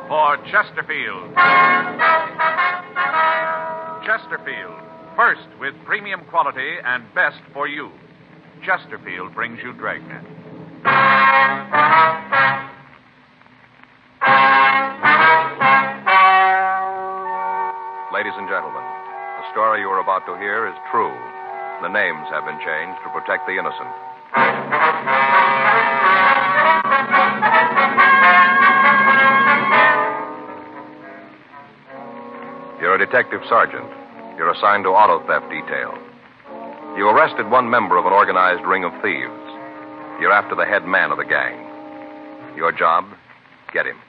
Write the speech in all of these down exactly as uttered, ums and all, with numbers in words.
for Chesterfield. Chesterfield, first with premium quality and best for you. Chesterfield brings you Dragnet. Ladies and gentlemen, the story you are about to hear is true. The names have been changed to protect the innocent. You're a detective sergeant. You're assigned to auto theft detail. You arrested one member of an organized ring of thieves. You're after the head man of the gang. Your job, get him.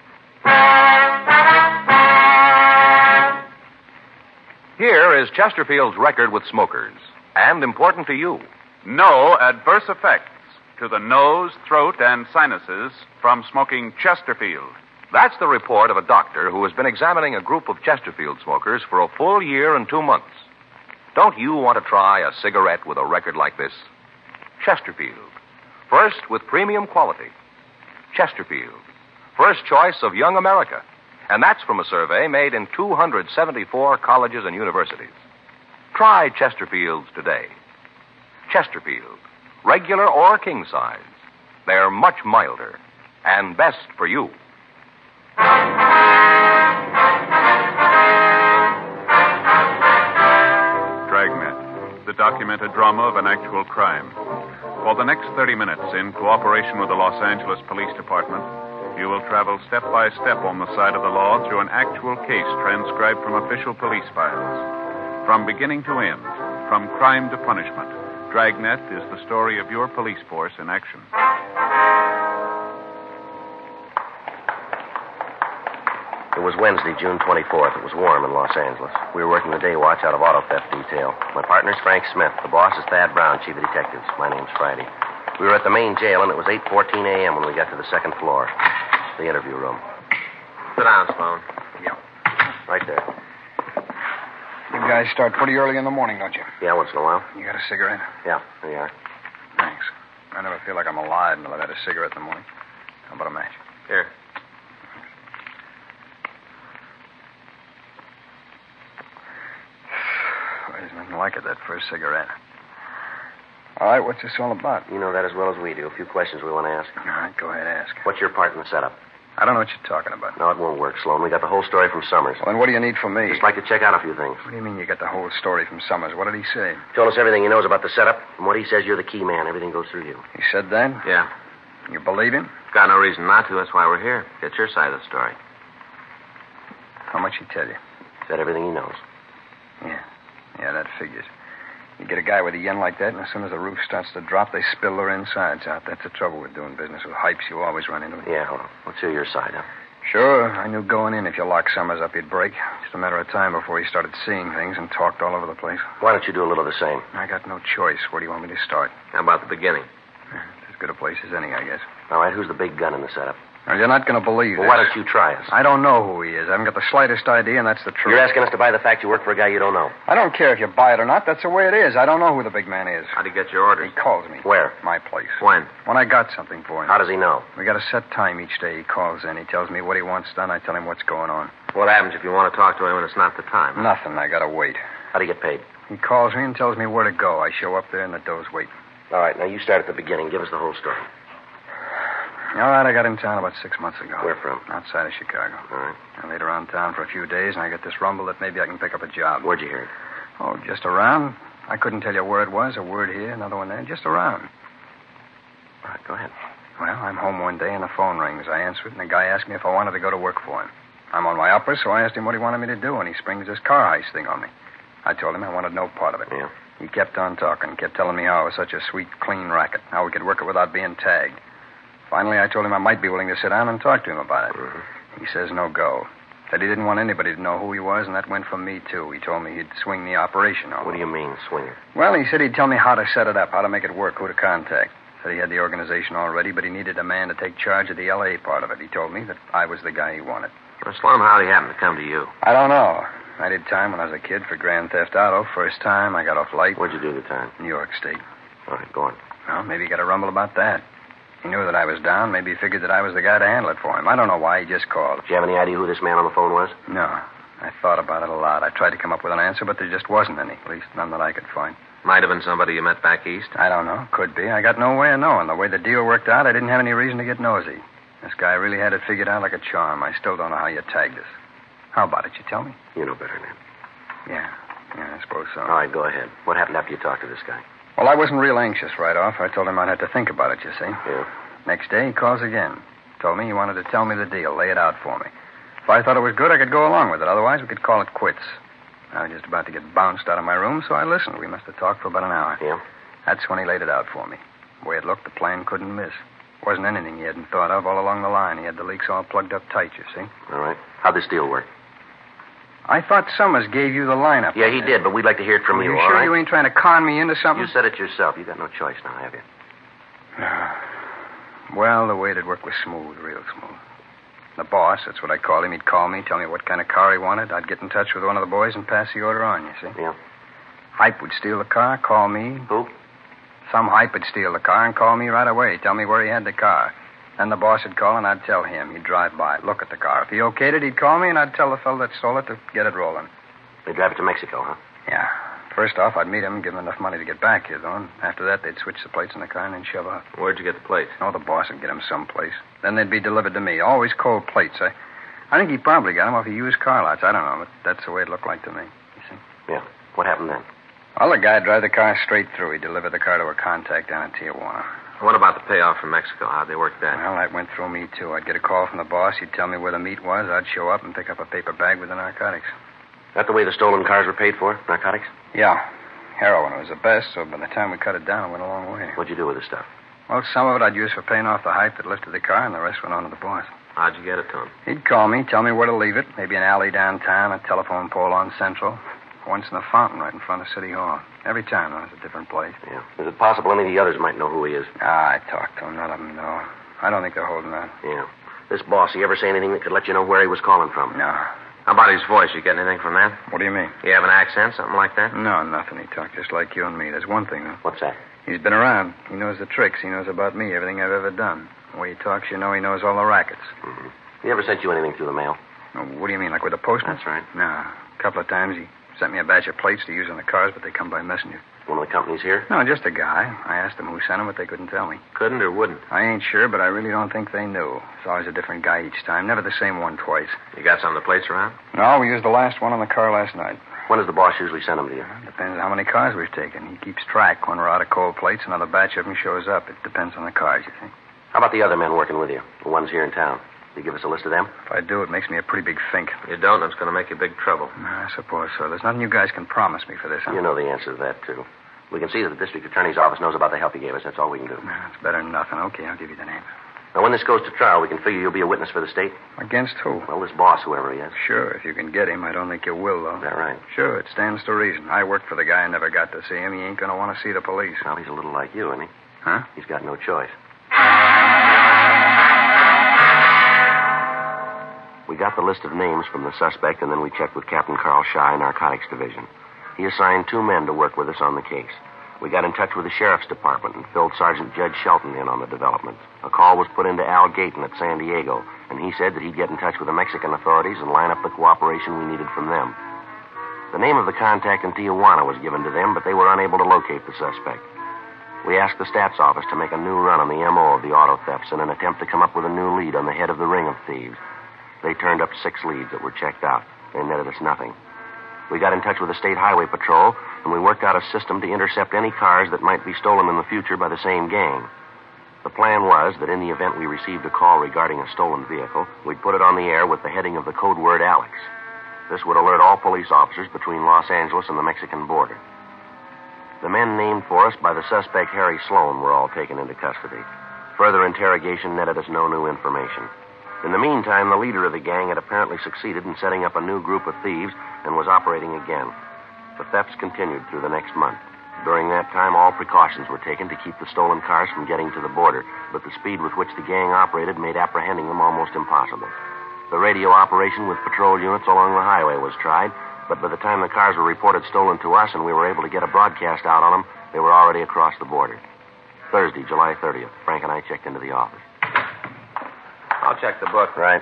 Here is Chesterfield's record with smokers, and important to you. No adverse effects to the nose, throat, and sinuses from smoking Chesterfield. That's the report of a doctor who has been examining a group of Chesterfield smokers for a full year and two months. Don't you want to try a cigarette with a record like this? Chesterfield. First with premium quality. Chesterfield. First choice of young America. And that's from a survey made in two hundred seventy-four colleges and universities. Try Chesterfields today. Chesterfield. Regular or king size. They're much milder and best for you. Dragnet, the documented drama of an actual crime. For the next thirty minutes, in cooperation with the Los Angeles Police Department, you will travel step by step on the side of the law through an actual case transcribed from official police files. From beginning to end, from crime to punishment, Dragnet is the story of your police force in action. It was Wednesday, June twenty-fourth. It was warm in Los Angeles. We were working the day watch out of auto theft detail. My partner's Frank Smith. The boss is Thad Brown, chief of detectives. My name's Friday. We were at the main jail, and it was eight fourteen a.m. when we got to the second floor, the interview room. Sit down, Sloan. Yeah. Right there. You guys start pretty early in the morning, don't you? Yeah, once in a while. You got a cigarette? Yeah, there you are. Thanks. I never feel like I'm alive until I've had a cigarette in the morning. How about a match? Here. There's nothing like it, that first cigarette. All right, what's this all about? You know that as well as we do. A few questions we want to ask. All right, go ahead, ask. What's your part in the setup? I don't know what you're talking about. No, it won't work, Sloan. We got the whole story from Summers. Well, then what do you need from me? Just like to check out a few things. What do you mean you got the whole story from Summers? What did he say? Told us everything he knows about the setup. From what he says, you're the key man. Everything goes through you. He said that? Yeah. You believe him? Got no reason not to. That's why we're here. Get your side of the story. How much he tell you? Said everything he knows. Yeah. Yeah, that figures. You get a guy with a yen like that, and as soon as the roof starts to drop, they spill their insides out. That's the trouble with doing business with hypes. You always run into it. Yeah, well, let's hear your side, huh? Sure. I knew going in if you locked Summers up, he'd break. Just a matter of time before he started seeing things and talked all over the place. Why don't you do a little of the same? I got no choice. Where do you want me to start? How about the beginning? As good a place as any, I guess. All right, who's the big gun in the setup? Well, you're not going to believe Well, this. why don't you try us? I don't know who he is. I haven't got the slightest idea, and that's the truth. You're asking us to buy the fact you work for a guy you don't know. I don't care if you buy it or not. That's the way it is. I don't know who the big man is. How'd he get your orders? He calls me. Where? My place. When? When I got something for him. How does he know? We got a set time each day. He calls in. He tells me what he wants done. I tell him what's going on. What happens if you want to talk to him and it's not the time? Nothing. I got to wait. How'd he get paid? He calls me and tells me where to go. I show up there and the door's waiting. All right, now you start at the beginning. Give us the whole story. All right, I got in town about six months ago. Where from? Outside of Chicago. All right. I laid around town for a few days, and I got this rumble that maybe I can pick up a job. Where'd you hear it? Oh, just around. I couldn't tell you where it was. A word here, another one there. Just around. All right, go ahead. Well, I'm home one day, and the phone rings. I answer it, and the guy asked me if I wanted to go to work for him. I'm on my uppers, so I asked him what he wanted me to do, and he springs this car heist thing on me. I told him I wanted no part of it. Yeah. He kept on talking, kept telling me how it was such a sweet, clean racket, how we could work it without being tagged. Finally, I told him I might be willing to sit down and talk to him about it. Mm-hmm. He says no go. Said he didn't want anybody to know who he was, and that went for me, too. He told me he'd swing the operation on me. What do you mean, swing it? Well, he said he'd tell me how to set it up, how to make it work, who to contact. Said he had the organization already, but he needed a man to take charge of the L A part of it. He told me that I was the guy he wanted. Well, Sloan, how'd he happen to come to you? I don't know. I did time when I was a kid for Grand Theft Auto. First time, I got off light. Where'd you do the time? New York State. All right, go on. Well, maybe you got a rumble about that. He knew that I was down. Maybe he figured that I was the guy to handle it for him. I don't know why. He just called. Did you have any idea who this man on the phone was? No. I thought about it a lot. I tried to come up with an answer, but there just wasn't any. At least none that I could find. Might have been somebody you met back east. I don't know. Could be. I got no way of knowing. The way the deal worked out, I didn't have any reason to get nosy. This guy really had it figured out like a charm. I still don't know how you tagged us. How about it? You tell me? You know better, Ned. Yeah. Yeah, I suppose so. All right, go ahead. What happened after you talked to this guy? Well, I wasn't real anxious right off. I told him I'd have to think about it, you see. Yeah. Next day, he calls again. Told me he wanted to tell me the deal, lay it out for me. If I thought it was good, I could go along with it. Otherwise, we could call it quits. I was just about to get bounced out of my room, so I listened. We must have talked for about an hour. Yeah? That's when he laid it out for me. The way it looked, the plan couldn't miss. Wasn't anything he hadn't thought of all along the line. He had the leaks all plugged up tight, you see. All right. How'd this deal work? I thought Summers gave you the lineup. Yeah, he did, but we'd like to hear it from Are you, you all sure right? you ain't trying to con me into something? You said it yourself. You got no choice now, have you? Well, the way it worked was smooth, real smooth. The boss, that's what I called him. He'd call me, tell me what kind of car he wanted. I'd get in touch with one of the boys and pass the order on, you see. Yeah. Hype would steal the car, call me. Who? Some hype would steal the car and call me right away, tell me where he had the car. Then the boss would call and I'd tell him. He'd drive by, look at the car. If he okayed it, he'd call me and I'd tell the fellow that stole it to get it rolling. They drive it to Mexico, huh? Yeah. First off, I'd meet him, give him enough money to get back here, though. And after that, they'd switch the plates in the car and then shove off. Where'd you get the plates? Oh, the boss would get them someplace. Then they'd be delivered to me. Always cold plates. I, I think he probably got them off of used car lots. I don't know, but that's the way it looked like to me. You see? Yeah. What happened then? Well, the guy'd drive the car straight through. He'd deliver the car to a contact down in Tijuana. What about the payoff from Mexico? How'd they work that? Well, that went through me, too. I'd get a call from the boss. He'd tell me where the meat was. I'd show up and pick up a paper bag with the narcotics. That the way the stolen cars were paid for? Narcotics? Yeah. Heroin was the best, so by the time we cut it down, it went a long way. What'd you do with the stuff? Well, some of it I'd use for paying off the hype that lifted the car, and the rest went on to the boss. How'd you get it to him? He'd call me, tell me where to leave it. Maybe an alley downtown, a telephone pole on Central. Once in a fountain right in front of City Hall. Every time, though, it was a different place. Yeah. Is it possible any of the others might know who he is? Ah, I talked to him. None of them know. I don't think they're holding out. Yeah. This boss, he ever say anything that could let you know where he was calling from? No. How about his voice? You get anything from that? What do you mean? You have an accent, something like that? No, nothing. He talked just like you and me. There's one thing, though. What's that? He's been around. He knows the tricks. He knows about me, everything I've ever done. The way he talks, you know he knows all the rackets. Mm-hmm. He ever sent you anything through the mail? Oh, what do you mean, like with the postman? That's right. No. A couple of times he sent me a batch of plates to use on the cars, but they come by messenger. One of the companies here? No, just a guy. I asked them who sent them, but they couldn't tell me. Couldn't or wouldn't? I ain't sure, but I really don't think they knew. It's always a different guy each time. Never the same one twice. You got some of the plates around? No, we used the last one on the car last night. When does the boss usually send them to you? Depends on how many cars we've taken. He keeps track. When we're out of cold plates, another batch of them shows up. It depends on the cars, you see. How about the other men working with you? The ones here in town? You give us a list of them? If I do, it makes me a pretty big fink. You don't, it's going to make you big trouble. I suppose so. There's nothing you guys can promise me for this, huh? You know the answer to that, too. We can see that the district attorney's office knows about the help you gave us. That's all we can do. No, it's better than nothing. Okay, I'll give you the name. Now, when this goes to trial, we can figure you'll be a witness for the state? Against who? Well, this boss, whoever he is. Sure, if you can get him. I don't think you will, though. Is that right? Sure, it stands to reason. I worked for the guy and never got to see him. He ain't going to want to see the police. Well, he's a little like you, isn't he? Huh? He's got no choice. We got the list of names from the suspect, and then we checked with Captain Carl Shy, Narcotics Division. He assigned two men to work with us on the case. We got in touch with the Sheriff's Department and filled Sergeant Judge Shelton in on the developments. A call was put into Al Gayton at San Diego, and he said that he'd get in touch with the Mexican authorities and line up the cooperation we needed from them. The name of the contact in Tijuana was given to them, but they were unable to locate the suspect. We asked the Stats Office to make a new run on the M O of the auto thefts in an attempt to come up with a new lead on the head of the ring of thieves. They turned up six leads that were checked out. They netted us nothing. We got in touch with the State Highway Patrol, and we worked out a system to intercept any cars that might be stolen in the future by the same gang. The plan was that in the event we received a call regarding a stolen vehicle, we'd put it on the air with the heading of the code word Alex. This would alert all police officers between Los Angeles and the Mexican border. The men named for us by the suspect Harry Sloan were all taken into custody. Further interrogation netted us no new information. In the meantime, the leader of the gang had apparently succeeded in setting up a new group of thieves and was operating again. The thefts continued through the next month. During that time, all precautions were taken to keep the stolen cars from getting to the border, but the speed with which the gang operated made apprehending them almost impossible. The radio operation with patrol units along the highway was tried, but by the time the cars were reported stolen to us and we were able to get a broadcast out on them, they were already across the border. Thursday, July thirtieth. Frank and I checked into the office. I'll check the book. Right.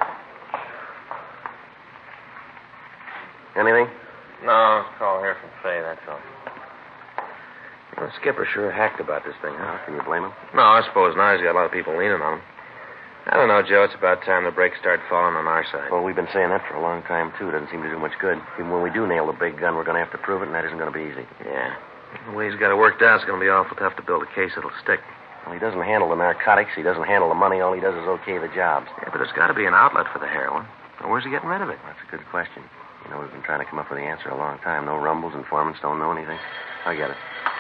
Anything? No, it's a call here from Fay, that's all. Well, Skipper sure hacked about this thing, huh? Can you blame him? No, I suppose not. He's got a lot of people leaning on him. I don't know, Joe. It's about time the brakes start falling on our side. Well, we've been saying that for a long time, too. It doesn't seem to do much good. Even when we do nail the big gun, we're going to have to prove it, and that isn't going to be easy. Yeah. The way he's got it worked out, it's going to be awful tough to build a case that'll stick. Well, he doesn't handle the narcotics. He doesn't handle the money. All he does is okay the jobs. Yeah, but there's got to be an outlet for the heroin. Now, where's he getting rid of it? That's a good question. You know, we've been trying to come up with the answer a long time. No rumbles, informants don't know anything. I get it.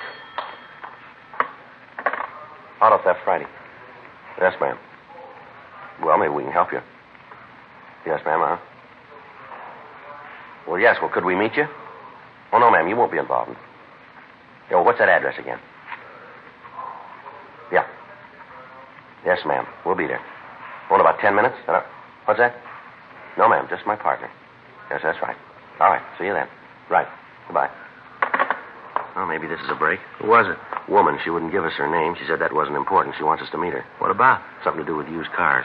Auto theft Friday. Yes, ma'am. Well, maybe we can help you. Yes, ma'am, huh? Well, yes. Well, could we meet you? Oh, no, ma'am. You won't be involved. In... Yeah, well, what's that address again? Yeah. Yes, ma'am. We'll be there. Oh, in about ten minutes? Uh, what's that? No, ma'am. Just my partner. Yes, that's right. All right. See you then. Right. Goodbye. Well, maybe this is a break. Who was it? Woman. She wouldn't give us her name. She said that wasn't important. She wants us to meet her. What about? Something to do with used cars.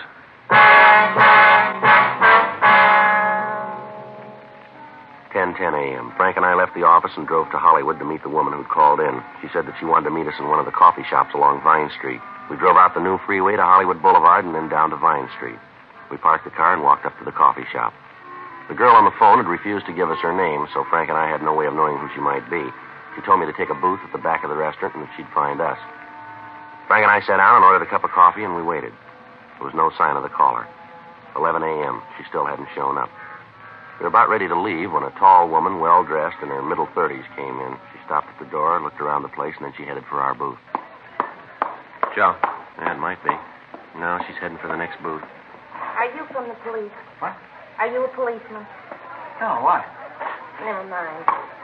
ten ten a.m. Frank and I left the office and drove to Hollywood to meet the woman who'd called in. She said that she wanted to meet us in one of the coffee shops along Vine Street. We drove out the new freeway to Hollywood Boulevard and then down to Vine Street. We parked the car and walked up to the coffee shop. The girl on the phone had refused to give us her name, so Frank and I had no way of knowing who she might be. She told me to take a booth at the back of the restaurant and that she'd find us. Frank and I sat down and ordered a cup of coffee, and we waited. There was no sign of the caller. eleven a.m. She still hadn't shown up. We were about ready to leave when a tall woman, well-dressed, in her middle thirties, came in. She stopped at the door, looked around the place, and then she headed for our booth. Joe. Yeah, it might be. No, she's heading for the next booth. Are you from the police? What? Are you a policeman? No, why? Never mind.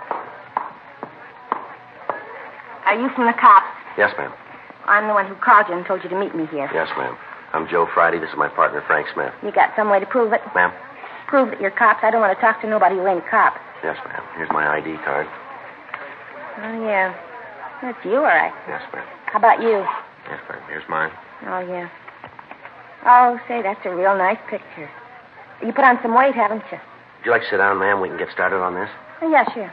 Are you from the cops? Yes, ma'am. I'm the one who called you and told you to meet me here. Yes, ma'am. I'm Joe Friday. This is my partner, Frank Smith. You got some way to prove it? Ma'am? Prove that you're cops. I don't want to talk to nobody who ain't cops. Yes, ma'am. Here's my I D card. Oh, yeah. That's you, all right. Yes, ma'am. How about you? Yes, ma'am. Here's mine. Oh, yeah. Oh, say, that's a real nice picture. You put on some weight, haven't you? Would you like to sit down, ma'am? We can get started on this. Oh, yeah, sure.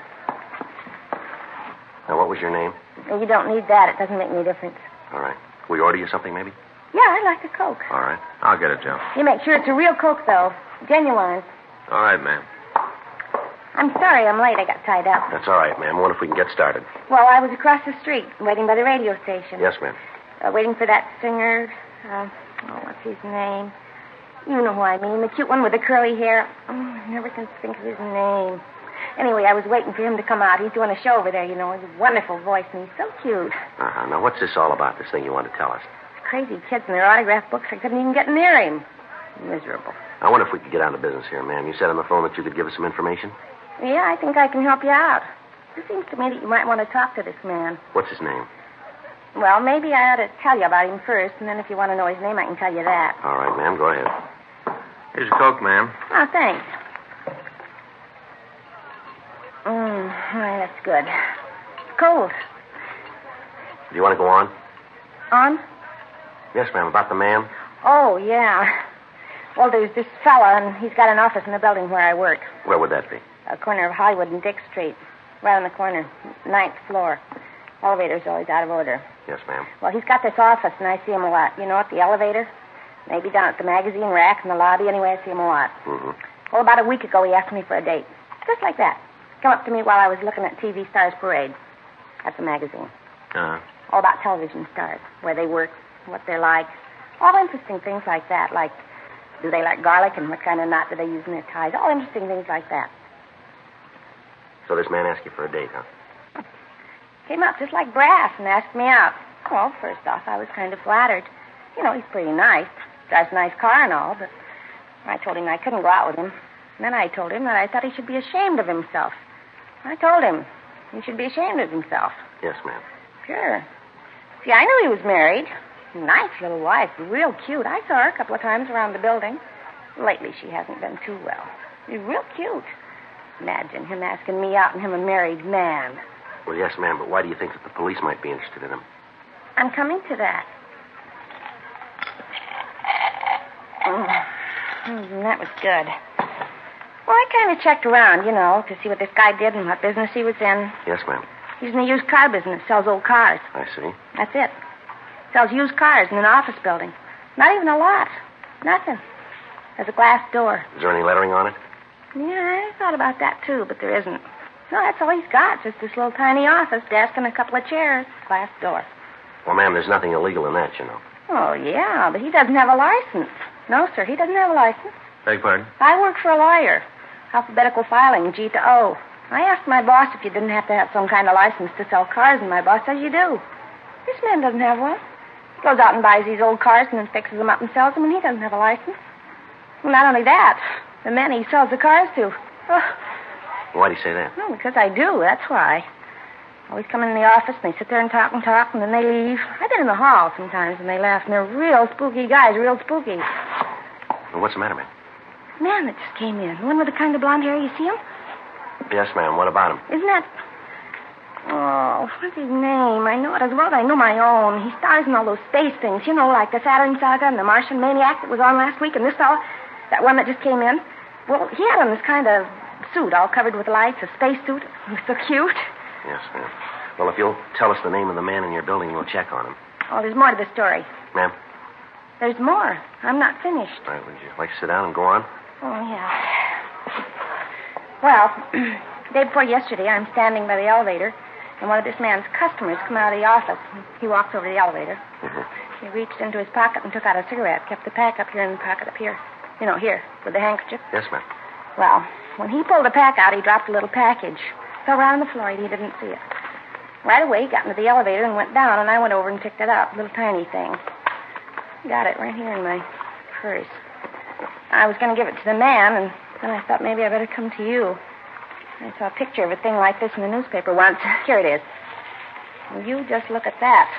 Now, what was your name? You don't need that. It doesn't make any difference. All right. Will we order you something, maybe? Yeah, I'd like a Coke. All right. I'll get it, Joe. You make sure it's a real Coke, though. Genuine. All right, ma'am. I'm sorry I'm late. I got tied up. That's all right, ma'am. I wonder if we can get started. Well, I was across the street, waiting by the radio station. Yes, ma'am. Uh, waiting for that singer. Uh, oh, what's his name? You know who I mean. The cute one with the curly hair. Oh, I never can think of his name. Anyway, I was waiting for him to come out. He's doing a show over there, you know. He has a wonderful voice, and he's so cute. Uh-huh. Now, what's this all about, this thing you want to tell us? Crazy kids and their autograph books. I couldn't even get near him. Miserable. I wonder if we could get down to business here, ma'am. You said on the phone that you could give us some information? Yeah, I think I can help you out. It seems to me that you might want to talk to this man. What's his name? Well, maybe I ought to tell you about him first, and then if you want to know his name, I can tell you that. All right, ma'am. Go ahead. Here's your Coke, ma'am. Oh, thanks. Mmm, that's good. It's cold. Do you want to go on? On? Yes, ma'am. About the man? Oh, yeah. Well, there's this fella, and he's got an office in the building where I work. Where would that be? A corner of Hollywood and Dick Street. Right on the corner. Ninth floor. Elevator's always out of order. Yes, ma'am. Well, he's got this office, and I see him a lot. You know, at the elevator? Maybe down at the magazine rack in the lobby. Anyway, I see him a lot. Mm-hmm. Well, about a week ago, he asked me for a date. Just like that. Come up to me while I was looking at T V Stars Parade. That's a magazine. Uh-huh. All about television stars. Where they work, what they're like. All interesting things like that. Like, do they like garlic and what kind of knot do they use in their ties? All interesting things like that. So this man asked you for a date, huh? Came up just like brass and asked me out. Well, first off, I was kind of flattered. You know, he's pretty nice. Drives a nice car and all, but I told him I couldn't go out with him. And then I told him that I thought he should be ashamed of himself. I told him he should be ashamed of himself. Yes, ma'am. Sure. See, I knew he was married. Nice little wife, real cute. I saw her a couple of times around the building. Lately, she hasn't been too well. She's real cute. Imagine him asking me out and him a married man. Well, yes, ma'am, but why do you think that the police might be interested in him? I'm coming to that. Oh, mm, that was good. Well, I kind of checked around, you know, to see what this guy did and what business he was in. Yes, ma'am. He's in the used car business, sells old cars. I see. That's it. Sells used cars in an office building. Not even a lot. Nothing. There's a glass door. Is there any lettering on it? Yeah, I thought about that, too, but there isn't. No, that's all he's got. Just this little tiny office, desk, and a couple of chairs. Glass door. Well, ma'am, there's nothing illegal in that, you know. Oh, yeah, but he doesn't have a license. No, sir, he doesn't have a license. Beg pardon? I work for a lawyer. Alphabetical filing, G to O. I asked my boss if you didn't have to have some kind of license to sell cars, and my boss says you do. This man doesn't have one. He goes out and buys these old cars and then fixes them up and sells them, and he doesn't have a license. Well, not only that, the men he sells the cars to. Oh, Why'd he say that? well, because I do, that's why. Always come in the office, and they sit there and talk and talk, and then they leave. I've been in the hall sometimes, and they laugh, and they're real spooky guys, real spooky. Well, what's the matter, ma'am? Man that just came in, the one with the kind of blonde hair, you see him? Yes, ma'am. What about him? Isn't that... Oh, what's his name? I know it as well as I know my own. He stars in all those space things, you know, like the Saturn Saga and the Martian Maniac that was on last week, and this fella, that one that just came in. Well, he had on this kind of suit all covered with lights, a space suit. It was so cute. Yes, ma'am. Well, if you'll tell us the name of the man in your building, we'll check on him. Oh, there's more to the story. Ma'am? There's more. I'm not finished. All right, would you like to sit down and go on? Oh, yeah. Well, the day before yesterday, I'm standing by the elevator, and one of this man's customers come out of the office. He walked over to the elevator. Mm-hmm. He reached into his pocket and took out a cigarette, kept the pack up here in the pocket up here. You know, here, with the handkerchief. Yes, ma'am. Well, when he pulled the pack out, he dropped a little package. Fell right on the floor, and he didn't see it. Right away, he got into the elevator and went down, and I went over and picked it up, a little tiny thing. Got it right here in my purse. I was going to give it to the man, and then I thought maybe I better come to you. I saw a picture of a thing like this in the newspaper once. Here it is. Will you just look at that?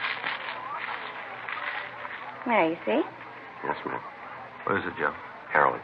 There, you see? Yes, ma'am. What is it, Joe? Heroin.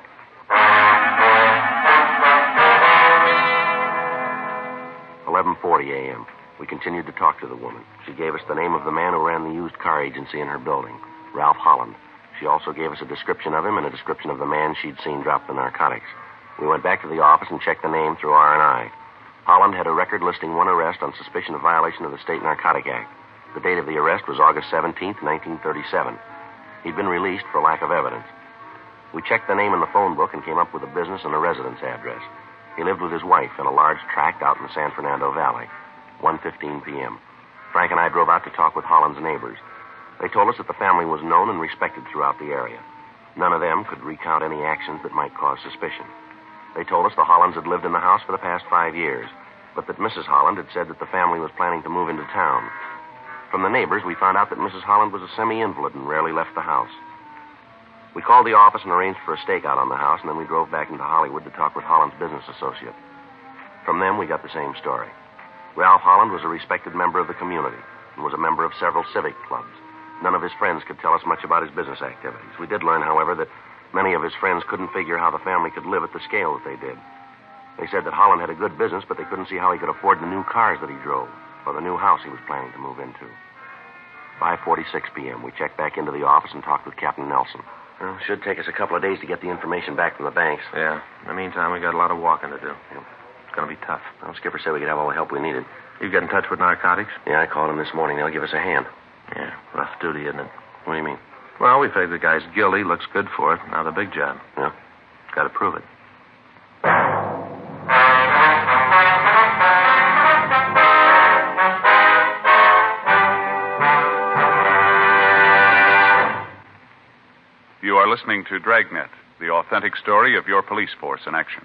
eleven forty a.m. We continued to talk to the woman. She gave us the name of the man who ran the used car agency in her building, Ralph Holland. She also gave us a description of him and a description of the man she'd seen drop the narcotics. We went back to the office and checked the name through R and I. Holland had a record listing one arrest on suspicion of violation of the State Narcotic Act. The date of the arrest was August seventeenth, nineteen thirty-seven. He'd been released for lack of evidence. We checked the name in the phone book and came up with a business and a residence address. He lived with his wife in a large tract out in the San Fernando Valley. one fifteen p.m. Frank and I drove out to talk with Holland's neighbors. They told us that the family was known and respected throughout the area. None of them could recount any actions that might cause suspicion. They told us the Hollands had lived in the house for the past five years, but that Missus Holland had said that the family was planning to move into town. From the neighbors, we found out that Missus Holland was a semi-invalid and rarely left the house. We called the office and arranged for a stakeout on the house, and then we drove back into Hollywood to talk with Holland's business associate. From them, we got the same story. Ralph Holland was a respected member of the community and was a member of several civic clubs. None of his friends could tell us much about his business activities. We did learn, however, that many of his friends couldn't figure how the family could live at the scale that they did. They said that Holland had a good business, but they couldn't see how he could afford the new cars that he drove or the new house he was planning to move into. five forty-six p.m., we checked back into the office and talked with Captain Nelson. Well, it should take us a couple of days to get the information back from the banks. Yeah. In the meantime, we got a lot of walking to do. Yeah. It's going to be tough. Well, Skipper said we could have all the help we needed. You get in touch with narcotics? Yeah, I called him this morning. They'll give us a hand. Yeah. Rough duty, isn't it? What do you mean? Well, we figured the guy's guilty. Looks good for it. Now the big job. Yeah? Got to prove it. You are listening to Dragnet, the authentic story of your police force in action.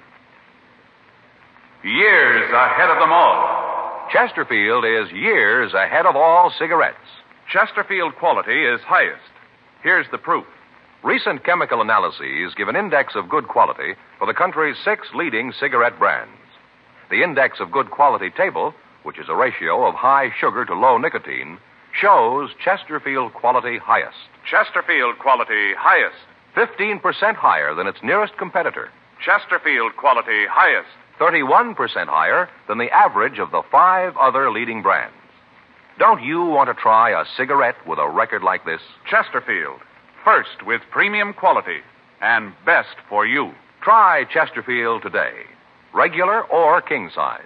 Years ahead of them all. Chesterfield is years ahead of all cigarettes. Chesterfield quality is highest. Here's the proof. Recent chemical analyses give an index of good quality for the country's six leading cigarette brands. The index of good quality table, which is a ratio of high sugar to low nicotine, shows Chesterfield quality highest. Chesterfield quality highest. fifteen percent higher than its nearest competitor. Chesterfield quality highest. thirty-one percent higher than the average of the five other leading brands. Don't you want to try a cigarette with a record like this? Chesterfield. First with premium quality and best for you. Try Chesterfield today. Regular or king size.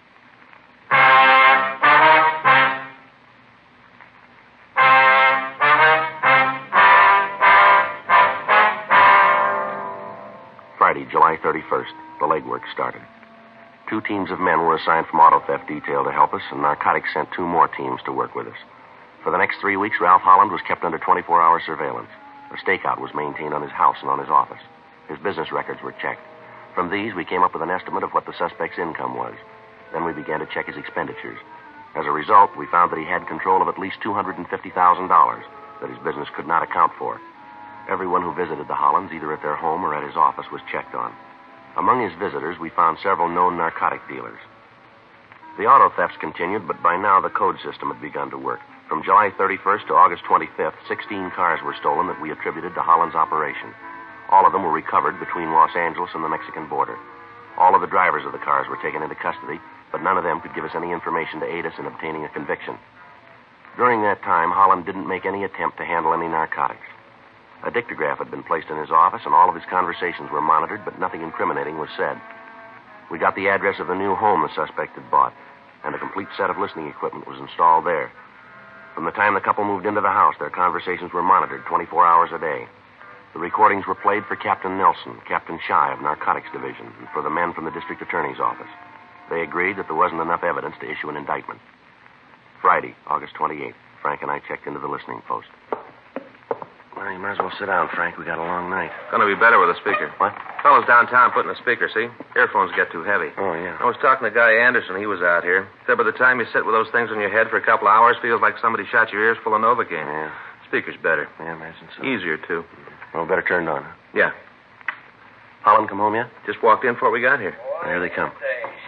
Friday, July thirty-first, the legwork started. Two teams of men were assigned from auto theft detail to help us, and narcotics sent two more teams to work with us. For the next three weeks, Ralph Holland was kept under twenty-four hour surveillance. A stakeout was maintained on his house and on his office. His business records were checked. From these, we came up with an estimate of what the suspect's income was. Then we began to check his expenditures. As a result, we found that he had control of at least two hundred fifty thousand dollars that his business could not account for. Everyone who visited the Hollands, either at their home or at his office, was checked on. Among his visitors, we found several known narcotic dealers. The auto thefts continued, but by now the code system had begun to work. From July thirty-first to August twenty-fifth, sixteen cars were stolen that we attributed to Holland's operation. All of them were recovered between Los Angeles and the Mexican border. All of the drivers of the cars were taken into custody, but none of them could give us any information to aid us in obtaining a conviction. During that time, Holland didn't make any attempt to handle any narcotics. A dictograph had been placed in his office, and all of his conversations were monitored, but nothing incriminating was said. We got the address of the new home the suspect had bought, and a complete set of listening equipment was installed there. From the time the couple moved into the house, their conversations were monitored twenty-four hours a day. The recordings were played for Captain Nelson, Captain Shy of Narcotics Division, and for the men from the district attorney's office. They agreed that there wasn't enough evidence to issue an indictment. Friday, August twenty-eighth, Frank and I checked into the listening post. Well, you might as well sit down, Frank. We got a long night. Gonna be better with a speaker. What? Fellows downtown putting a speaker, see? Earphones get too heavy. Oh, yeah. I was talking to Guy Anderson. He was out here. Said by the time you sit with those things on your head for a couple of hours, feels like somebody shot your ears full of Novocaine. Yeah. Speaker's better. Yeah, I imagine so. Easier, too. Well, better turned on. Huh? Yeah. Holland come home yet? Just walked in before we got here. Well, here they come.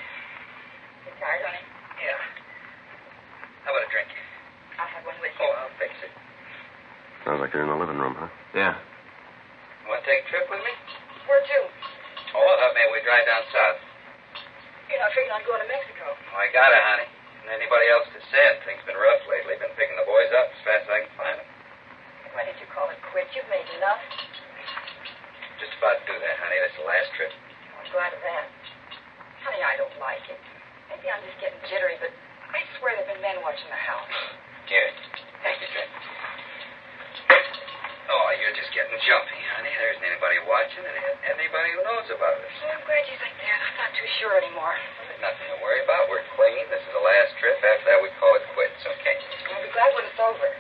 You tired, honey? Yeah. How about a drink? I'll have one with you. Oh, I'll fix it. Sounds like they're in the living room, huh? Yeah. Want to take a trip with me? Where to? Oh, I thought maybe we'd drive down south. You're not figuring on going to Mexico. Oh, I got it, honey. And anybody else to send. Things been rough lately. Been picking the boys up as fast as I can find them. Why did you call it quits? You've made enough. Just about to do that, honey. This is the last trip. I'm glad of that. Honey, I don't like it. Maybe I'm just getting jittery, but I swear there have been men watching the house. Here. Take your drink. Oh, you're just getting jumpy, honey. There isn't anybody watching and anybody who knows about us. Well, I'm glad you think that. I'm not too sure anymore. There's nothing to worry about. We're clean. This is the last trip. After that, we call it quits, okay? I'll be glad when it's over.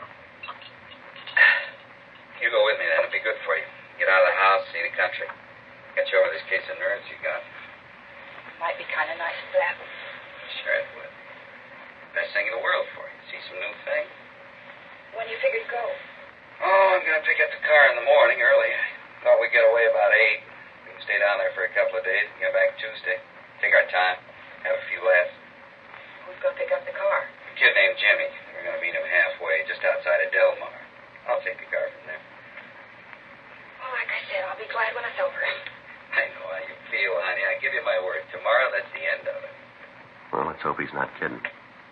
You go with me, then. It'll be good for you. Get out of the house, see the country. Get you over this case of nerves you got. Might be kind of nice of that. Sure it would. Best thing in the world for you. See some new things. When do you figure to go? Oh, I'm going to pick up the car in the morning early. I thought we'd get away about eight. We can stay down there for a couple of days and get back Tuesday. Take our time. Have a few laughs. Who's going to pick up the car? A kid named Jimmy. We're going to meet him halfway, just outside of Del Mar. I'll take the car from there. Well, like I said, I'll be glad when it's over. I know how you feel, honey. I give you my word. Tomorrow, that's the end of it. Well, let's hope he's not kidding.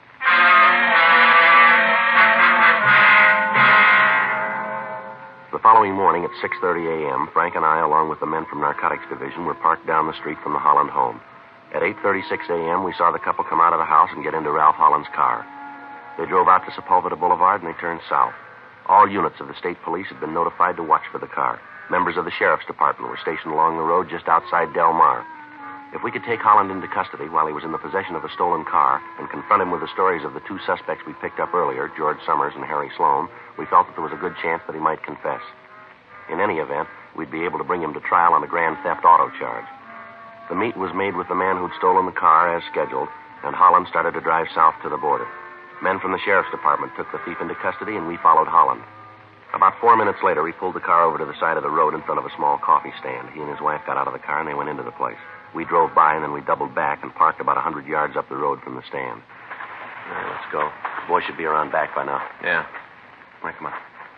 The following morning at six thirty a.m., Frank and I, along with the men from Narcotics Division, were parked down the street from the Holland home. At eight thirty-six a.m., we saw the couple come out of the house and get into Ralph Holland's car. They drove out to Sepulveda Boulevard and they turned south. All units of the state police had been notified to watch for the car. Members of the sheriff's department were stationed along the road just outside Del Mar. If we could take Holland into custody while he was in the possession of a stolen car and confront him with the stories of the two suspects we picked up earlier, George Summers and Harry Sloan, we felt that there was a good chance that he might confess. In any event, we'd be able to bring him to trial on a grand theft auto charge. The meet was made with the man who'd stolen the car as scheduled, and Holland started to drive south to the border. Men from the sheriff's department took the thief into custody, and we followed Holland. About four minutes later, he pulled the car over to the side of the road in front of a small coffee stand. He and his wife got out of the car, and they went into the place. We drove by, and then we doubled back and parked about a hundred yards up the road from the stand. All right, let's go. The boy should be around back by now. Yeah. All right, come on.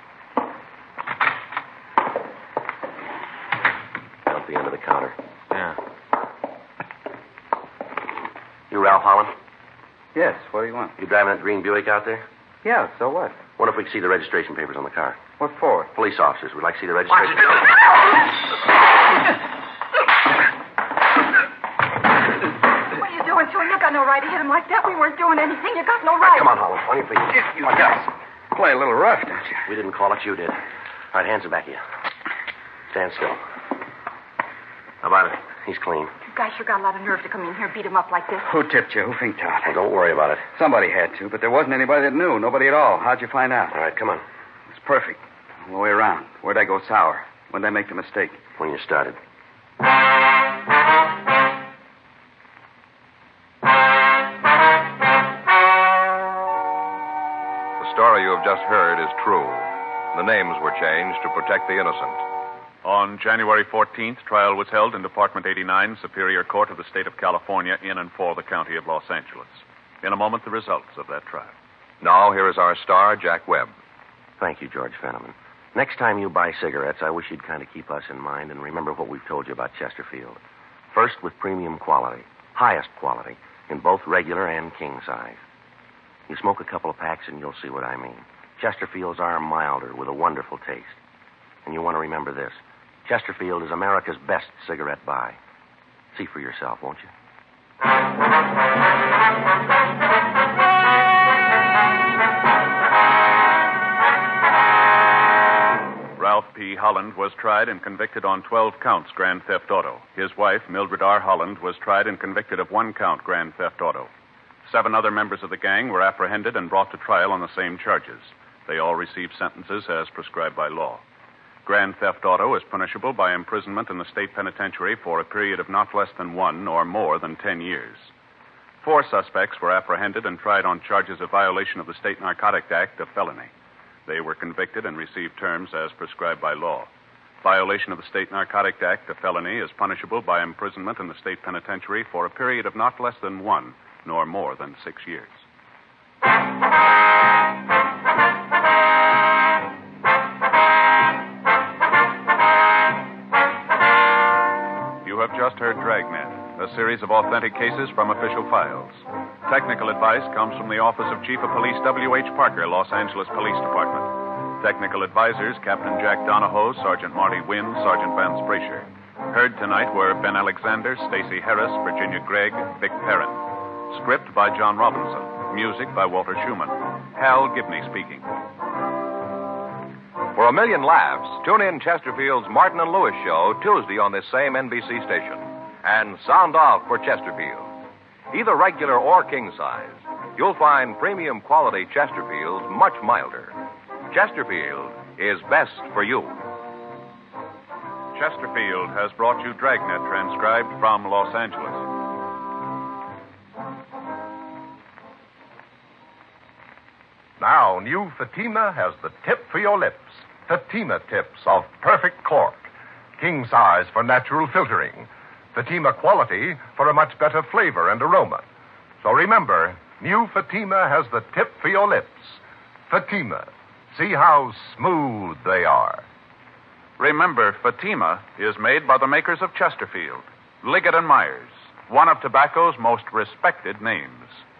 Out the end of the counter. Yeah. You Ralph Holland? Yes, what do you want? You driving that green Buick out there? Yeah, so what? Wonder if we can see the registration papers on the car. What for? Police officers. We'd like to see the registration. What are you doing to him? You got no right to hit him like that. We weren't doing anything. You got no right. Come on, Holland. On your feet. You guys play a little rough, don't you? We didn't call it. You did. All right, hands are back of you. Stand still. How about it? He's clean. You guys sure got a lot of nerve to come in here and beat him up like this. Who tipped you? Who finked out? Well, don't worry about it. Somebody had to, but there wasn't anybody that knew. Nobody at all. How'd you find out? All right, come on. It's perfect. All the way around. Where'd I go sour? When'd I make the mistake? When you started. The story you have just heard is true. The names were changed to protect the innocent. On January fourteenth, trial was held in Department eighty-nine, Superior Court of the State of California, in and for the County of Los Angeles. In a moment, the results of that trial. Now, here is our star, Jack Webb. Thank you, George Fenneman. Next time you buy cigarettes, I wish you'd kind of keep us in mind and remember what we've told you about Chesterfield. First, with premium quality, highest quality, in both regular and king size. You smoke a couple of packs and you'll see what I mean. Chesterfields are milder with a wonderful taste. And you want to remember this. Chesterfield is America's best cigarette buy. See for yourself, won't you? Ralph P. Holland was tried and convicted on twelve counts grand theft auto. His wife, Mildred R. Holland, was tried and convicted of one count grand theft auto. Seven other members of the gang were apprehended and brought to trial on the same charges. They all received sentences as prescribed by law. Grand theft auto is punishable by imprisonment in the state penitentiary for a period of not less than one or more than ten years. Four suspects were apprehended and tried on charges of violation of the State Narcotic Act, a felony. They were convicted and received terms as prescribed by law. Violation of the State Narcotic Act, a felony, is punishable by imprisonment in the state penitentiary for a period of not less than one nor more than six years. You have just heard Dragnet, a series of authentic cases from official files. Technical advice comes from the Office of Chief of Police W H. Parker, Los Angeles Police Department. Technical advisors, Captain Jack Donahoe, Sergeant Marty Wynn, Sergeant Vance Brasher. Heard tonight were Ben Alexander, Stacey Harris, Virginia Gregg, Vic Perrin. Script by John Robinson. Music by Walter Schumann. Hal Gibney speaking. For a million laughs, tune in Chesterfield's Martin and Lewis show Tuesday on this same N B C station. And sound off for Chesterfield. Either regular or king size, you'll find premium quality Chesterfields much milder. Chesterfield is best for you. Chesterfield has brought you Dragnet, transcribed from Los Angeles. Now, new Fatima has the tip for your lips. Fatima tips of perfect cork. King size for natural filtering. Fatima quality for a much better flavor and aroma. So remember, new Fatima has the tip for your lips. Fatima. See how smooth they are. Remember, Fatima is made by the makers of Chesterfield, Liggett and Myers, one of tobacco's most respected names.